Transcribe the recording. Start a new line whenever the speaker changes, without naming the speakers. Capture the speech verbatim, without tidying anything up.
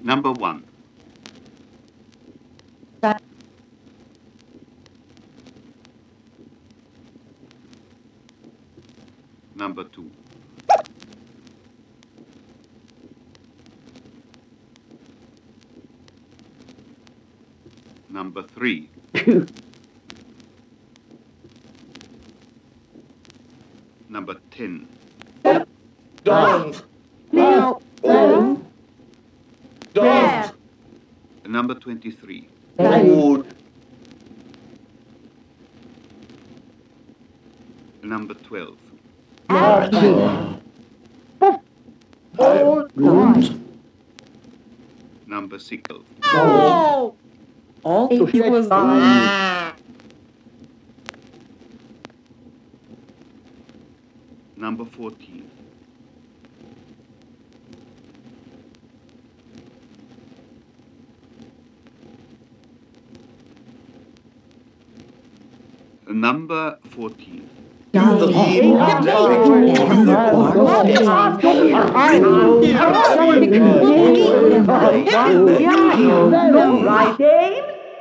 Number one. Number two. Number three. Number ten.
Don't.
No.
Oh. Don't.
Number twenty-three.
Good.
Number twelve.
Oh.
God.
Number six.
Oh. All to
He was
Number fourteen. Number fourteen.
Right, Dave?